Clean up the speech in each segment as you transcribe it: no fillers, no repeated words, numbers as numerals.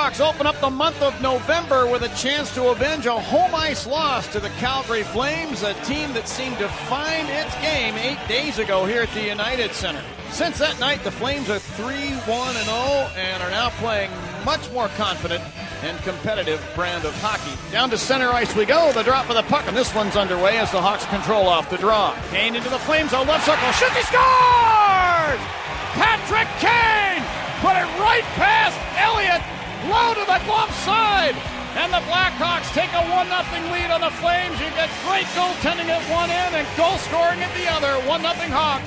Blackhawks open up the month of November with a chance to avenge a home ice loss to the Calgary Flames, a team that seemed to find its game 8 days ago here at the United Center. Since that night, the Flames are 3-1-0 and are now playing much more confident and competitive brand of hockey. Down to center ice we go. The drop of the puck, and this one's underway as the Hawks control off the draw. Kane into the Flame Zone, left circle, shoots, he scores! Patrick Kane put it right past Elliott, low to the glove side, and the Blackhawks take a 1-0 lead on the Flames. You get great goaltending at one end and goal scoring at the other. 1-0 Hawks.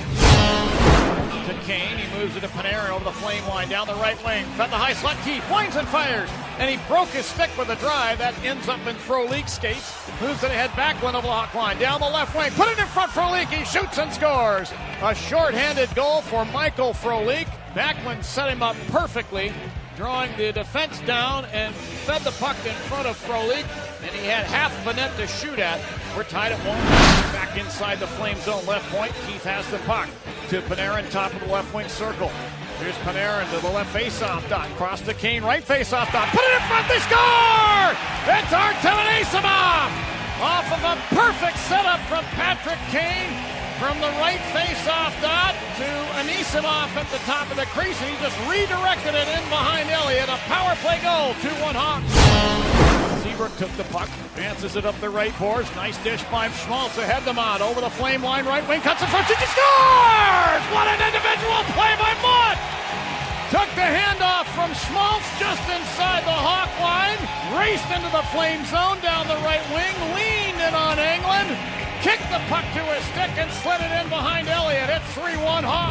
To Kane, he moves it to Panarin over the flame line, down the right wing, fed the high slot, Keith winds and fires, and he broke his stick with a drive that ends up in Frolik skates, moves it ahead, Backlund over the Hawk line, down the left wing, put it in front, Frolik, he shoots and scores. A short-handed goal for Michael Frolik. Backlund set him up perfectly, drawing the defense down and fed the puck in front of Frolik, and he had half of a net to shoot at. We're tied at 1. Back inside the Flame Zone left point. Keith has the puck to Panarin, top of the left wing circle. Here's Panarin to the left faceoff dot. Cross to Kane, right faceoff dot. Put it in front, they score! It's Artem Anisimov! Off of a perfect setup from Patrick Kane. From the right face-off dot to Anisimov at the top of the crease, and he just redirected it in behind Elliott. A power play goal, 2-1 Hawks. Seabrook took the puck, advances it up the right boards. Nice dish by Schmaltz ahead to Mott. Over the flame line, right wing, cuts in front, he scores! What an individual play by Mott! Took the handoff from Schmaltz just inside the Hawk line, raced into the Flame Zone down the right wing, leaned in on Engelland, kicked the puck to his stick and slid it in behind Elliott. It's 3-1 Hawks.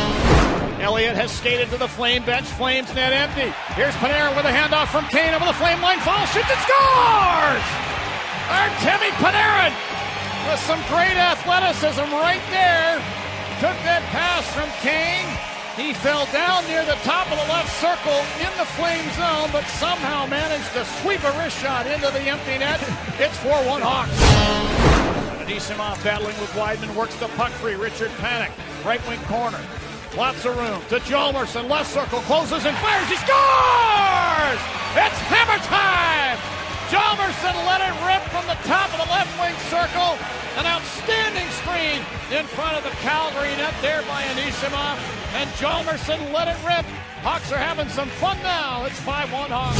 Elliott has skated to the Flame bench. Flames net empty. Here's Panarin with a handoff from Kane over the flame line. Falls, shoots, and scores! Artemi Panarin with some great athleticism right there. Took that pass from Kane. He fell down near the top of the left circle in the Flame Zone, but somehow managed to sweep a wrist shot into the empty net. It's 4-1 Hawks. Anisimov battling with Wideman, works the puck free. Richard Panik, right wing corner. Lots of room to Hjalmarsson, left circle, closes and fires. He scores! It's hammer time! Hjalmarsson let it rip from the top of the left wing circle. An outstanding screen in front of the Calgary net there by Anisimov. And Hjalmarsson let it rip. Hawks are having some fun now. It's 5-1 Hawks.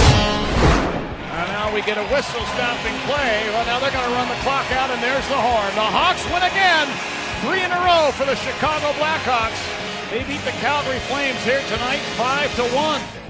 And now we get a whistle stopping play. Well, now they're going to run the clock out, and there's the horn. The Hawks win again. 3 in a row for the Chicago Blackhawks. They beat the Calgary Flames here tonight 5-1.